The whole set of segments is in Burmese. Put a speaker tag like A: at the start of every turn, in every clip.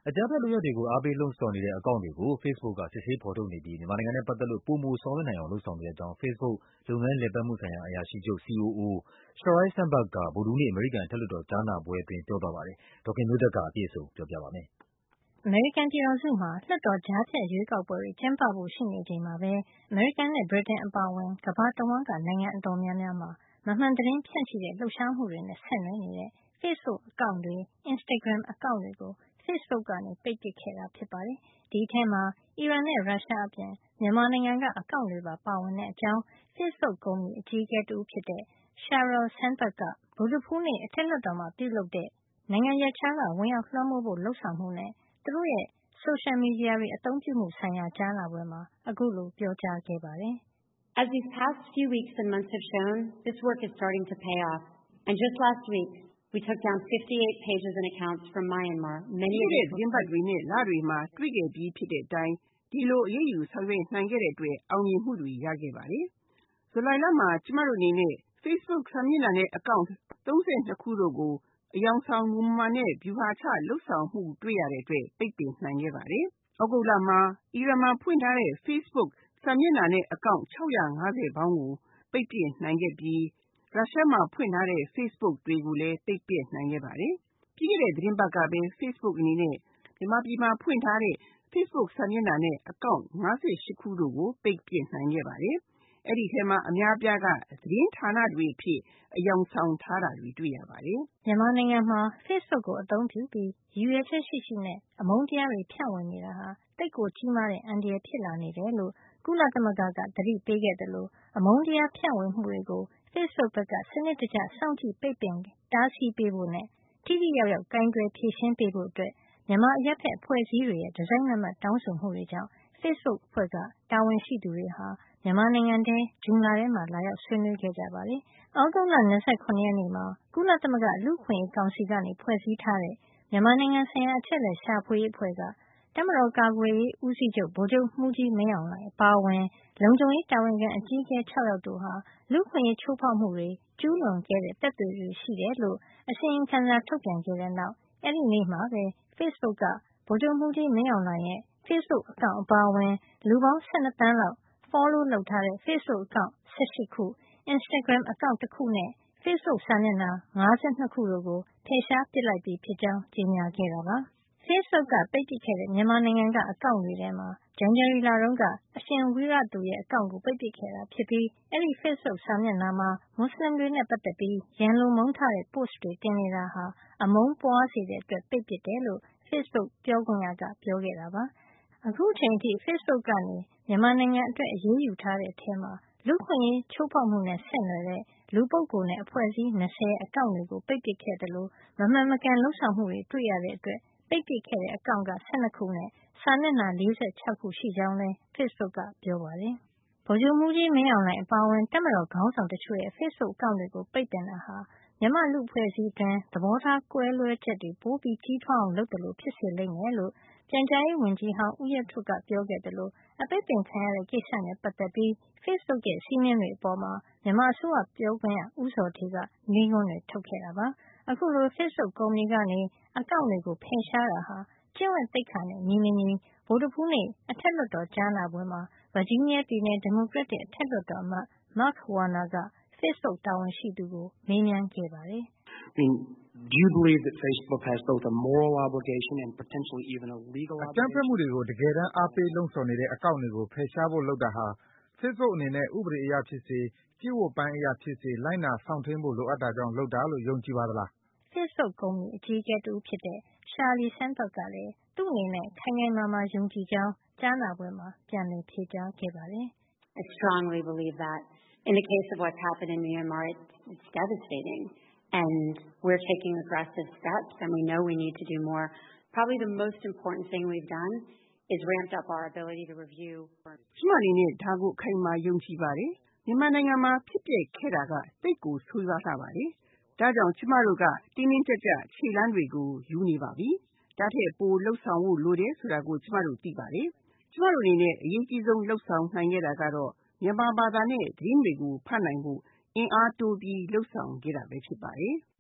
A: အကြမ်းဖက်လုပ်ရပ်တွေကိုအားပေးလှုံ့ဆော်နေတဲ့အကောင့်တွေကို Facebook ကစစ်ဆေးဖော်ထုတ်နေပြီးမြန်မာနိုင်ငံနဲ့ပတ်သက်လို့ပိုမိုဆောင်ရွက်နိုင်အောင်လုပ်ဆောင်နေတဲ့အကြောင်း Facebook လုပ်ငန်းလည်ပတ်မှုဆိုင်ရာအရာရှိချုပ် COO Sheryl Sandberg ကဗုဒ္ဓဟူးနေ့အမေရိကန်အထက်လွှတ်တော်ကြားနာပွဲအတွင်းပြောသွားပါတယ်။ ဒေါ်ခင်မျိုးသက်က အပြည့်အစုံပြောပြပါမယ်
B: ။ အမေရိကန်ပြည်ထောင်စုမှာလွှတ်တော်ကြားဖြတ်ရွေးကောက်ပွဲတွေကျင်းပဖို့ရှိနေချိန်မှာပဲအမေရိကန်နဲ့ဗြိတိန်အပါအဝင်ကမ္ဘာတဝန်းကနိုင်ငံအတော်များများမှာမမှန်သတင်းဖြန့်ချိတဲ့လှုပ်ရှားမှုတွေနဲ့ဆက်နွယ်နေတဲ့ Facebook အကောင့်တွေ Instagram အကောင့်တွေကို Facebook ကနေပိတ်ပစ်ခဲ့တာဖြစ်ပါတယ်။ ဒီအထဲမှာအီရန်နဲ့ရုရှားအပြင်မြန်မာနိုင်ငံကအကောင့်တွေပါပါဝင်တဲ့အကြောင်း Facebook ကုမ္ပဏီအကြီးအကဲတဦးဖြစ်တဲ့ Sheryl Sandberg ကဗုဒ္ဓဟူးနေ့အထက်လွှတ်တော်မှာပြုလုပ်တဲ့နိုင်ငံရပ်ခြားကဝင်ရောက်လွှမ်းမိုးဖို့လုပ်ဆောင်မှုနဲ့သူတို့ရဲ့ဆိုရှယ်မီဒီယာတွေအသုံးပြုမှုဆိုင်ရာကြားနာပွဲမှာအခုလိုပြောကြားခဲ့ပါတယ်
C: ။ As these past few weeks and months have shown, this work is starting to pay off. And just last week, we took down 58 pages and accounts from Myanmar.
D: Many of theseသတင်းတွေနဲ့လတွေမှာတွေ့ခဲ့ပြီးဖြစ်တဲ့အတိုင်းဒီလိုအရေးယူဆောင်ရွက်နိုင်ခဲ့တဲ့အတွက်အောင်မြင်မှုတွေရခဲ့ပါတယ်။ဇူလိုင်လမှာကျမတို့အနေနဲ့ Facebook စာမျက်နှာနဲ့အကောင့်32ခုတို့ကိုအယောင်ဆောင်မူမှန်နဲ့ဗျူဟာချလှုပ်ဆောင်မှုတွေ့ရတဲ့အတွက်ပိတ်ပင်နိုင်ခဲ့ပါတယ်။ဩဂုတ်လမှာအီရန်မှာဖွင့်ထားတဲ့ Facebook စာမျက်နှာနဲ့အကောင့်650ပေါင်းကိုပိတ်ပင်နိုင်ခဲ့ပြီးရုရှားမှာဖွင့်ထားတဲ့ Facebook တွေကိုလည်းပိတ်ပင်နိုင်ခဲ့ပါတယ်။ပြီးခဲ့တဲ့သတင်းပတ်ကပဲ Facebook အနေနဲ့မြန်မာပြည်မှာဖွင့်ထားတဲ့ Facebook စာမျက်နှာနဲ့အကောင့်58ခုတို့ကိုပိတ်ပင်နိုင်ခဲ့ပါတယ်။အဲဒီထဲမှာအများအပြားကသတင်းဌာနတွေအဖြစ်အယောင်ဆောင်ထားတာတွေတွေ့ရပါတယ်
B: ။မြန်မာနိုင်ငံမှာ Facebook ကိုအသုံးပြုပြီးရည်ရွယ်ချက်ရှိရှိနဲ့အမုန်းတရားတွေဖြန့်ဝေနေတာဟာသိပ်ကိုကြီးမားတဲ့အန္တရာယ်ဖြစ်လာနေတယ်လို့ကုလသမဂ္ဂကသတိပေးခဲ့သလိုအမုန်းတရားဖြန့်ဝေမှုတွေကို Facebook ဘက်ကစနစ်တကျစောင့်ကြည့်ပိတ်ပင်တားဆီးပေးဖို့နဲ့ထိထိရောက်ရောက်ကိုင်တွယ်ဖြေရှင်းပေးဖို့အတွက်မြန်မာအရပ်ဘက်အဖွဲ့အစည်းတွေရဲ့တစိုက်မတ်မတ်တောင်းဆိုမှုတွေကြောင့် Facebook အဖွဲ့ကတာဝန်ရှိသူတွေဟာမြန်မာနိုင်ငံထဲဇွန်လထဲမှာလာရောက်ဆွေးနွေးခဲ့ကြပါတယ်။ဩဂုတ်လ27ရက်နေ့မှာကုလသမဂ္ဂလူ့အခွင့်အရေးကောင်စီကနေဖွဲ့စည်းထားတဲ့မြန်မာနိုင်ငံဆိုင်ရာအချက်အလက်ရှာဖွေရေးအဖွဲ့ကတပ်မတော်ကာကွယ်ရေးဦးစီးချုပ်ဗိုလ်ချုပ်မှူးကြီးမင်းအောင်လှိုင်အပါအဝင်လုံခြုံရေးတာဝန်ခံအကြီးအကဲ6ယောက်တို့ဟာလူ့အခွင့်အရေးချိုးဖောက်မှုတွေကျူးလွန်ခဲ့တဲ့သက်သေတွေရှိတယ်လို့အစီရင်ခံစာထုတ်ပြန်ခဲ့တဲ့နောက်အဲဒီနေ့မှာပဲ Facebook ကဗိုလ်ချုပ်မှူးကြီးမင်းအောင်လှိုင်ရဲ့ Facebook အကောင့်အပါအဝင်လူပေါင်း12သန်းလောက် Follow လုပ်ထားတဲ့ Facebook အကောင့်18ခု Instagram အကောင့်1ခုနဲ့ Facebook စာမျက်နှာ52ခုတို့ကိုဖယ်ရှားပစ်လိုက်ပြီဖြစ်ကြောင်းကြေညာခဲ့တာပါ။ Facebook ကပိတ်ပစ်ခဲ့တဲ့မြန်မာနိုင်ငံကအကောင့်တွေထဲမှာဇန်နဝါရီလတုန်းကအရှင်ဝီရသူရဲ့အကောင့်ကိုပိတ်ပစ်ခဲ့တာဖြစ်ပြီးအဲဒီ Facebook စာမျက်နှာမှာမွတ်စလင်တွေနဲ့ပတ်သက်ပြီးရန်လိုမုန်းထားတဲ့ post တွေတင်နေတာဟာအမုန်းပွားစေတဲ့အတွက်ပိတ်ပစ်တယ်လို့ Facebook ပြောခွင့်ရကပြောခဲ့တာပါ။အခုချိန်အထိ Facebook ကနေမြန်မာနိုင်ငံအတွက်အရေးယူထားတဲ့အထဲမှာလူ့အခွင့်အရေးချိုးဖောက်မှုနဲ့ဆက်နွယ်တဲ့လူပုဂ္ဂိုလ်နဲ့အဖွဲ့အစည်း20အကောင့်တွေကိုပိတ်ပစ်ခဲ့သလိုမမှန်မကန်လုပ်ဆောင်မှုတွေတွေ့ရတဲ့အတွက်ပိတ်ပစ်ခဲ့တဲ့အကောင့်က12ခုနဲ့စာမျက်နှာ46ခုရှိကြောင်းလည်း Facebook ကပြောပါတယ်။ဗိုလ်ချုပ်မှူးကြီးမင်းအောင်လှိုင်အပါအဝင်တပ်မတော်ခေါင်းဆောင်တချို့ရဲ့ Facebook အကောင့်တွေကိုပိတ်ပင်တာဟာမြန်မာ့လူ့အဖွဲ့အစည်းအတွင်းသဘောထားကွဲလွဲချက်တွေပိုကြီးထွားအောင်လုပ်သလိုဖြစ်စေလိမ့်မယ်လို့ပြန်ကြားရေးဝန်ကြီးဟောင်းဦးရဲထွဋ်ကပြောခဲ့သလိုအပိတ်ပင်ခံရတဲ့ကိစ္စနဲ့ပတ်သက်ပြီး Facebook ရဲ့စည်းမျဉ်းတွေအပေါ်မြန်မာအစိုးရပြောခွင့်ရဦးဇော်ဌေးကမေးခွန်းတွေထုတ်ခဲ့တာပါ။အခုလို Facebook ကုမ္ပဏီကနေအကောင့်တွေကိုဖယ်ရှားတာဟာကျင့်ဝတ်သိက္ခာနဲ့ညီမညီဗုဒ္ဓဟူးနေ့အထက်လွှတ်တော်ကြားနာပွဲမှာ Virginia ပြည်နယ်ဒီမိုကရက်တစ်အထက်လွှတ်တော်အမတ် Mark Warner က Facebook တာဝန်ရှိသူကိုမေးမြန်းခဲ့ပါတယ်
E: ။ Do you believe that Facebook has both a moral obligation and potentially even a legal obligation?
F: အကြမ်းဖက်မှုတွေကိုတကယ်တမ်းအားပေးလှုံ့ဆော်နေတဲ့အကောင့်တွေကိုဖယ်ရှားဖို့လုပ်တာဟာ Facebook အနေနဲ့ဥပဒေအရဖြစ်စေကျင့်ဝတ်ပိုင်းအရဖြစ်စေလိုက်နာစောင့်ထိန်းဖို့လိုအပ်တာကြောင့်လုပ်တာလို့ယုံကြည်ပါသလား
B: ။ Facebook ကုမ္ပဏီအကြီးအကဲတဦးဖြစ်တဲ့ Sheryl Sandberg ကလည်းသူ့အနေနဲ့ခိုင်ခိုင်မာမာယုံကြည်ကြောင်းကြားနာပွဲမှာပြန်လည်ဖြေကြားခဲ့ပါတယ်
C: ။ I strongly believe that in the case of what's happened in Myanmar it's devastating and we're taking aggressive steps and we know we need to do more. Probably the most important thing we've done is ramped up our ability to review.
D: ကျမအနေနဲ့ဒါကိုခိုင်မာယုံကြည်ပါတယ်။မြန်မာနိုင်ငံမှာဖြစ်ပျက်ခဲ့တာကတိတ်ကိုဆိုးရွားလှပါတယ်။ဒါကြောင့်ကျမတို့ကတင်းတင်းကြပ်ကြပ်ခြေလှမ်းတွေကိုယူနေပါပြီ။ဒါထက်ပိုလှုပ်ဆောင်ဖို့လိုတယ်ဆိုတာကိုကျမတို့သိပါတယ်။ကျမတို့အနေနဲ့အရေးကြီးဆုံးလှုပ်ဆောင်နိုင်ခဲ့တာကတော့မြန်မာဘာသာနဲ့သတင်းတွေကိုဖတ်နိုင်ဖို့အင်အားတိုးပြီးလှုပ်ဆောင်ခဲ့တာပဲဖြစ်ပါတယ်။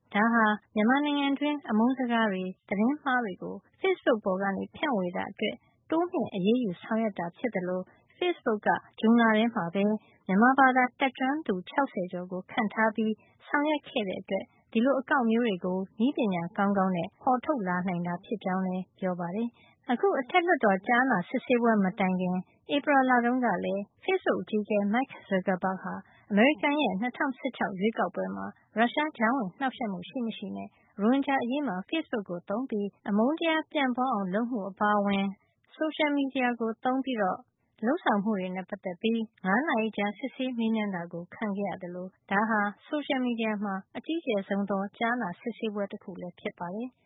B: ဒါဟာမြန်မာနိုင်ငံတွင်းအမုန်းစကားတွေသတင်းမှားတွေကို Facebook ပေါ်ကနေဖြန့်ဝေတာအတွက်တိုးမြှင့်အရေးယူဆောင်ရွက်တာဖြစ်တယ်လို့ Facebook ကဇွန်လထဲမှာပဲမြန်မာဘာသာတတ်ကျွမ်းသူ60ကျော်ကိုခန့်ထားပြီးဆောင်ရွက်ခဲ့တဲ့အတွက်ဒီလိုအကောင့်မျိုးတွေကိုနည်းပညာကောင်းကောင်းနဲ့ဖော်ထုတ်လာနိုင်တာဖြစ်ကြောင်းလည်းပြောပါတယ်။အခုအထက်လွှတ်တော်ကြားနာစစ်ဆေးပွဲမတိုင်ခင်ဧပြီလတုန်းကလည်း Facebook အကြီးအကဲ Mark Zuckerberg ဟာအမေရိကန်ရဲ့2016ရွေးကောက်ပွဲမှာရုရှားကြားဝင်နှောက်ယှက်မှုရှိမရှိနဲ့ရိုဟင်ဂျာအရေးမှာ Facebook ကိုသုံးပြီးအမုန်းတရားပြန့်ပွားအောင်လုပ်မှုအပါအဝင်ဆိုရှယ်မီဒီယာကိုသုံးပြီးလုပ်ဆောင်မှုတွေနဲ့ပတ်သက်ပြီး9နာရီကြာစစ်ဆေးမေးမြန်းတာကိုခံခဲ့ရတယ်လို့ဒါဟာဆိုရှယ်မီဒီယာမှာအကြီးကျယ်ဆုံးသောကြားနာစစ်ဆေးပွဲတစ်ခုလည်းဖြစ်ပါတယ်။